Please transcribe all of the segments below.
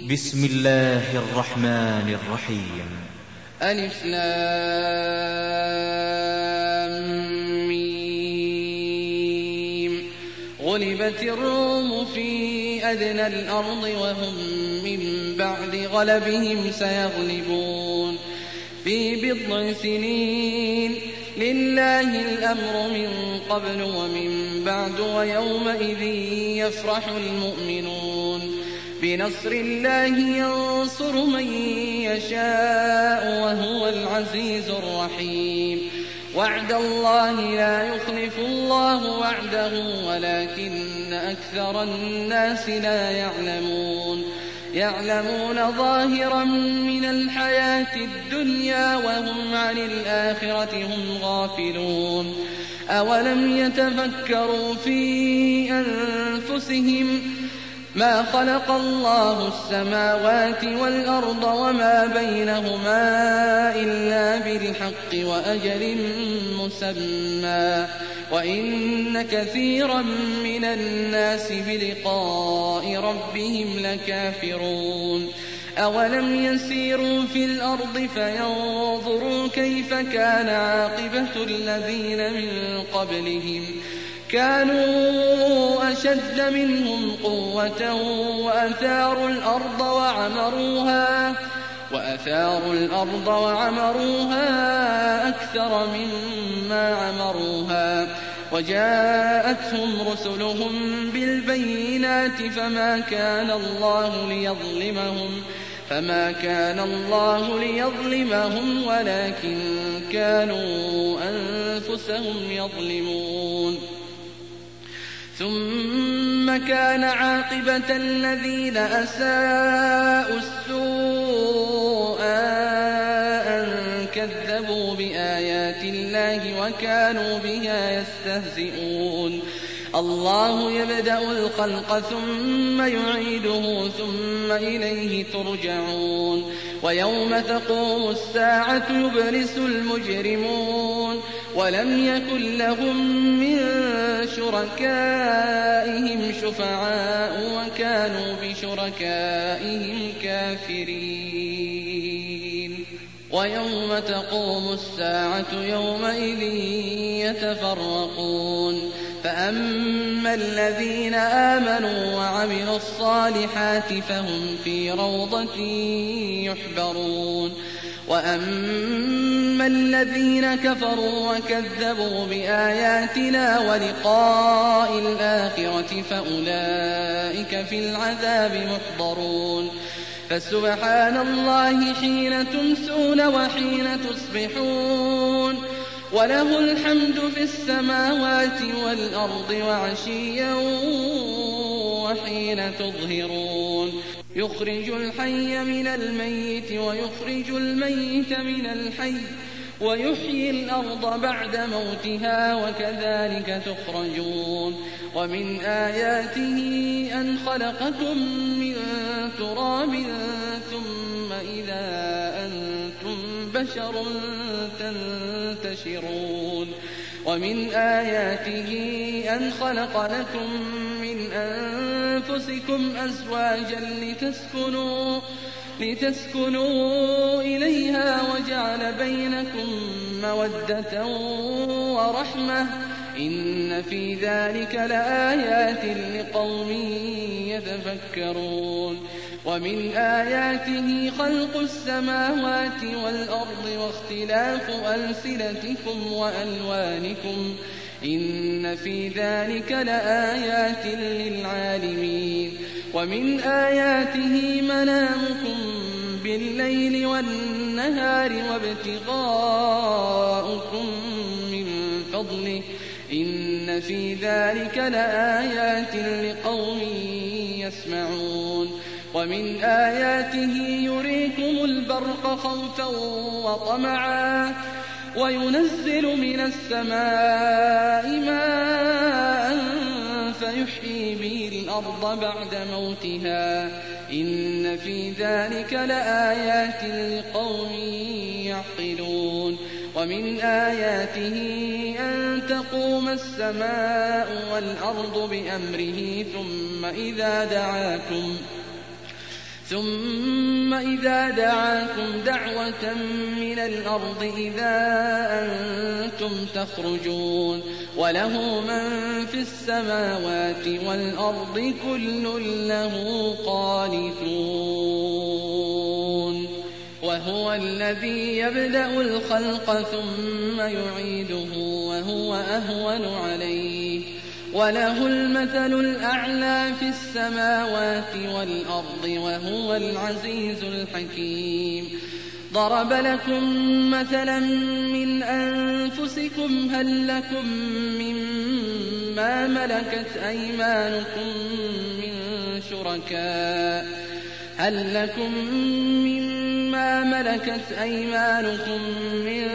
بسم الله الرحمن الرحيم. ألف لام ميم. غلبت الروم في أدنى الأرض وهم من بعد غلبهم سيغلبون في بضع سنين. لله الأمر من قبل ومن بعد ويومئذ يفرح المؤمنون بنصر الله ينصر من يشاء وهو العزيز الرحيم. وعد الله لا يخلف الله وعده ولكن أكثر الناس لا يعلمون. يعلمون ظاهرا من الحياة الدنيا وهم عن الآخرة هم غافلون. أولم يتفكروا في أنفسهم ما خلق الله السماوات والأرض وما بينهما إلا بالحق وأجل مسمى وإن كثيرا من الناس بلقاء ربهم لكافرون. أولم يسيروا في الأرض فينظروا كيف كان عاقبة الذين من قبلهم كانوا أشد منهم قوة وأثاروا الأرض وعمروها أكثر مما عمروها وجاءتهم رسلهم بالبينات فما كان الله ليظلمهم ولكن كانوا أنفسهم يظلمون. ثم كان عاقبة الذين أساءوا السوء أن كذبوا بآيات الله وكانوا بها يستهزئون. الله يبدأ الخلق ثم يعيده ثم إليه ترجعون. ويوم تقوم الساعة يبلس المجرمون ولم يكن لهم من شركائهم شفعاء وكانوا بشركائهم كافرين. ويوم تقوم الساعة يومئذ يتفرقون فأما الذين آمنوا وعملوا الصالحات فهم في روضة يحبرون وأما الذين كفروا وكذبوا بآياتنا ولقاء الآخرة فأولئك في العذاب محضرون. فسبحان الله حين تمسون وحين تصبحون وله الحمد في السماوات والأرض وعشيا وحين تظهرون. يخرج الحي من الميت ويخرج الميت من الحي ويحيي الأرض بعد موتها وكذلك تخرجون. ومن آياته أن خلقكم من تراب ثم إذا أنتم بشر تنتشرون. ومن آياته أن خلق لكم من أنفسكم أزواجا لتسكنوا إليها وجعل بينكم مودة ورحمة إن في ذلك لآيات لقوم يتفكرون. ومن آياته خلق السماوات والأرض واختلاف ألسنتكم وألوانكم إن في ذلك لآيات للعالمين. ومن آياته منامكم بالليل والنهار وابتغاؤكم من فضله إن في ذلك لآيات لقوم يسمعون. ومن آياته يريكم البرق خوفا وطمعا وينزل من السماء ماء فيحيي به الأرض بعد موتها إن في ذلك لآيات لقوم يعقلون. ومن آياته أن تقوم السماء والأرض بأمره ثم إذا دعاكم دعوة من الأرض إذا أنتم تخرجون وله من في السماوات والأرض كل له قانتون وهو الذي يبدأ الخلق ثم يعيده وهو أهون عليه وله المثل الأعلى في السماوات والأرض وهو العزيز الحكيم ضرب لكم مثلا من أنفسكم هل لكم مما ملكت أيمانكم من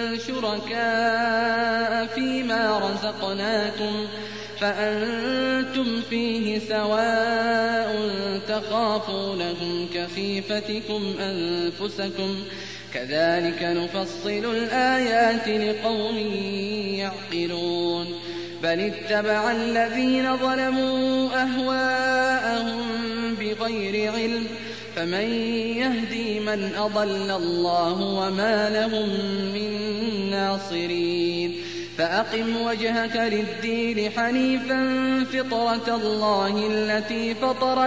شركاء فيما رزقناكم فأنتم فيه سواء تخافونهم كخيفتكم أنفسكم كذلك نفصل الآيات لقوم يعقلون بل اتبع الذين ظلموا أهواءهم بغير علم فمن يهدي من أضل الله وما لهم من ناصرين فأقم وجهك للدين حنيفا فطرة الله التي فطر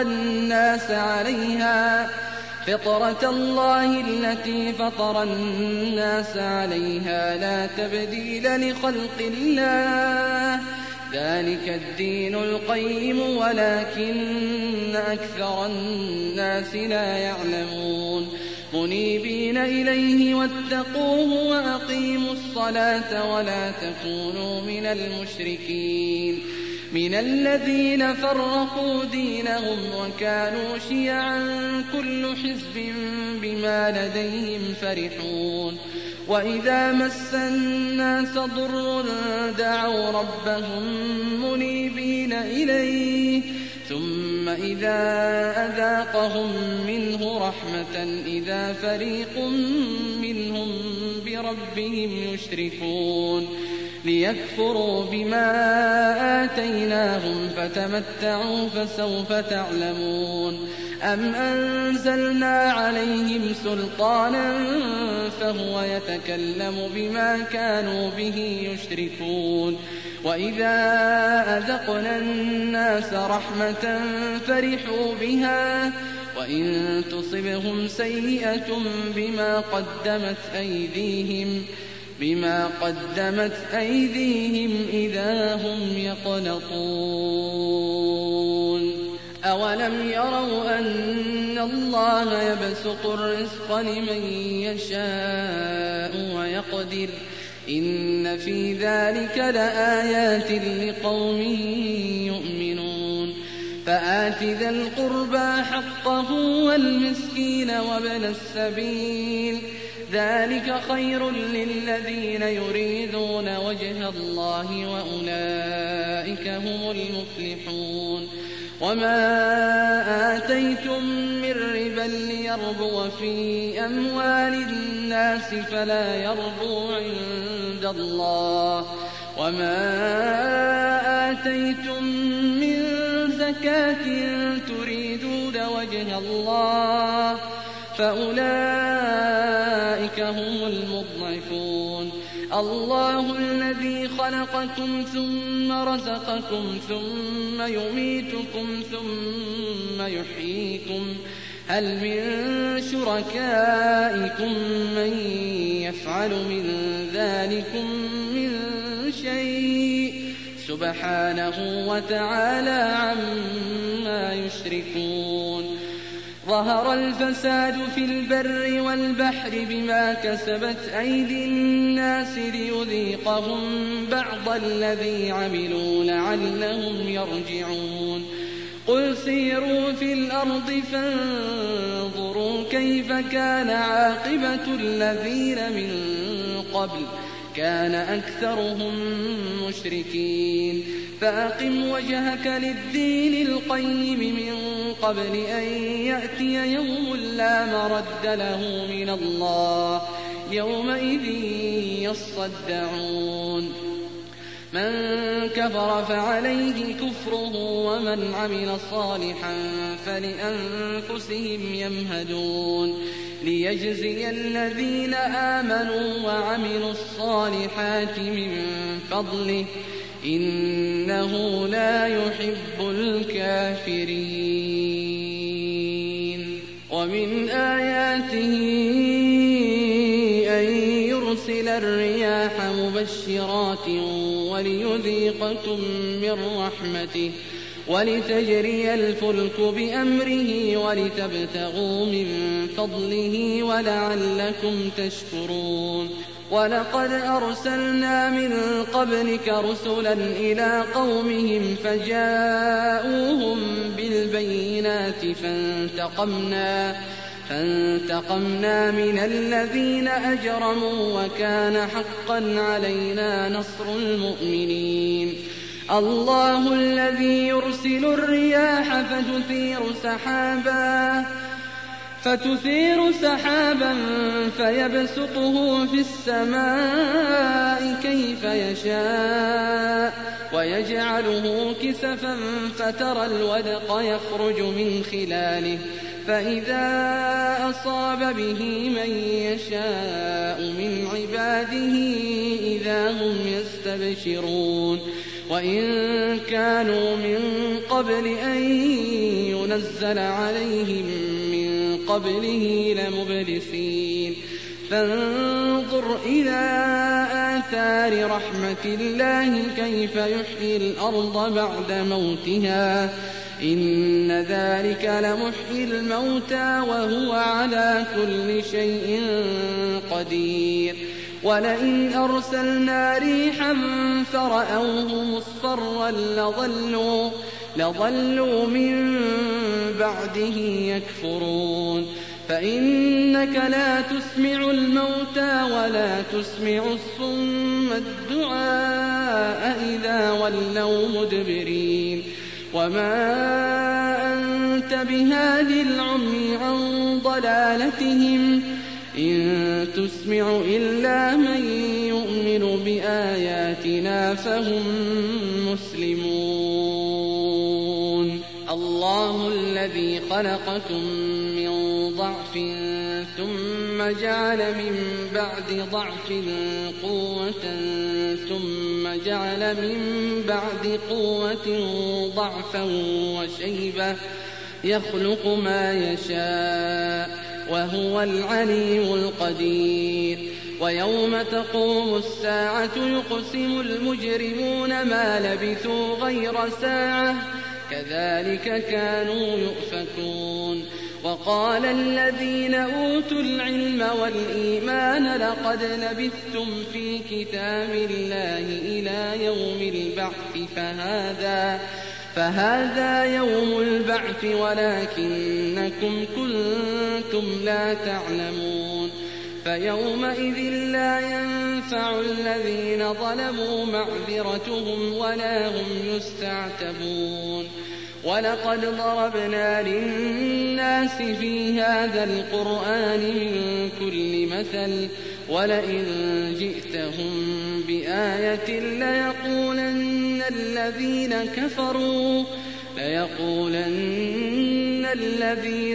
الناس عليها لا تبديل لخلق الله ذلك الدين القيم ولكن أكثر الناس لا يعلمون منيبين إليه واتقوه وأقيموا الصلاة ولا تكونوا من المشركين من الذين فرقوا دينهم وكانوا شيعا كل حزب بما لديهم فرحون وإذا مس الناس ضر دعوا ربهم منيبين إليه ثم إذا أذاقهم منه رحمة إذا فريق منهم بربهم يشركون ليكفروا بما آتيناهم فتمتعوا فسوف تعلمون أم أنزلنا عليهم سلطانا فهو يتكلم بما كانوا به يشركون وإذا أذقنا الناس رحمة فرحوا بها وإن تصبهم سيئة بما قدمت أيديهم إذا هم يقنطون أولم يروا أن الله يبسط الرزق لمن يشاء ويقدر إن في ذلك لآيات لقوم يؤمنون فآت ذا القربى حقه والمسكين وابن السبيل ذلك خير للذين يريدون وجه الله وأولئك هم المفلحون وما آتيتم من ربا ليربو في أموال الناس فلا يربو عند الله وما آتيتم من زكاة تريدون وجه الله فأولئك هم المضعفون الله الذي خلقكم ثم رزقكم ثم يميتكم ثم يحييكم هل من شركائكم من يفعل من ذلكم من شيء سبحانه وتعالى عما يشركون ظهر الفساد في البر والبحر بما كسبت أيدي الناس ليذيقهم بعض الذي عملوا لعلهم يرجعون قل سيروا في الأرض فانظروا كيف كان عاقبة الذين من قبل كان أكثرهم مشركين فأقم وجهك للدين القيم من قبل أن يأتي يوم لا مرد له من الله يومئذ يصدعون من كفر فعليه كفره ومن عمل صالحا فلأنفسهم يمهدون ليجزي الذين آمنوا وعملوا الصالحات من فضله إنه لا يحب الكافرين. ومن آياته أن يرسل الرياح مبشرات وليذيقكم من رحمته ولتجري الفلك بأمره ولتبتغوا من فضله ولعلكم تشكرون. ولقد أرسلنا من قبلك رسلا إلى قومهم فجاءوهم بالبينات فانتقمنا من الذين أجرموا وكان حقا علينا نصر المؤمنين. الله الذي يرسل الرياح فتثير سحابا فيبسطه في السماء كيف يشاء ويجعله كسفا فترى الودق يخرج من خلاله فإذا أصاب به من يشاء من عباده إذا هم يستبشرون. وإن كانوا من قبل أن ينزل عليهم من قبله لمبلسين. فانظر إلى آثار رحمة الله كيف يحيي الأرض بعد موتها إن ذلك لمحيي الموتى وهو على كل شيء قدير. ولئن أرسلنا ريحا فرأوه مصفرا لظلوا من بعده يكفرون. فإنك لا تسمع الموتى ولا تسمع الصم الدعاء إذا ولوا مدبرين. وما أنت بهاد العمي عن ضلالتهم إن تسمع إلا من يؤمن بآياتنا فهم مسلمون. الله الذي خلقكم من ضعف ثم جعل من بعد ضعف قوة ثم جعل من بعد قوة ضعفا وشيبة يخلق ما يشاء وهو العليم القدير. ويوم تقوم الساعة يقسم المجرمون ما لبثوا غير ساعة كذلك كانوا يؤفكون. وقال الذين أوتوا العلم والإيمان لقد لبثتم في كتاب الله إلى يوم البعث فهذا يوم البعث ولكنكم كنتم لا تعلمون. فيومئذ لا ينفع الذين ظلموا معذرتهم ولا هم يستعتبون. ولقد ضربنا للناس في هذا القرآن من كل مثل ولئن جئتهم بآية ليقولن الذين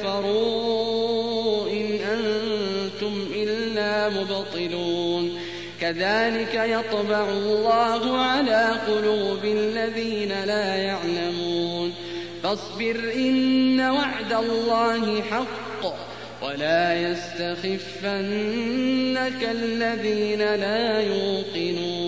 كفروا إن أنتم إلا مبطلون. كذلك يطبع الله على قلوب الذين لا يعلمون. فاصبر إن وعد الله حق ولا يستخفنك الذين لا يوقنون.